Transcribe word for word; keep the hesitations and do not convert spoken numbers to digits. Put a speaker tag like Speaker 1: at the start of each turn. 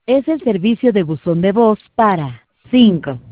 Speaker 1: Es el servicio de buzón de voz para cinco,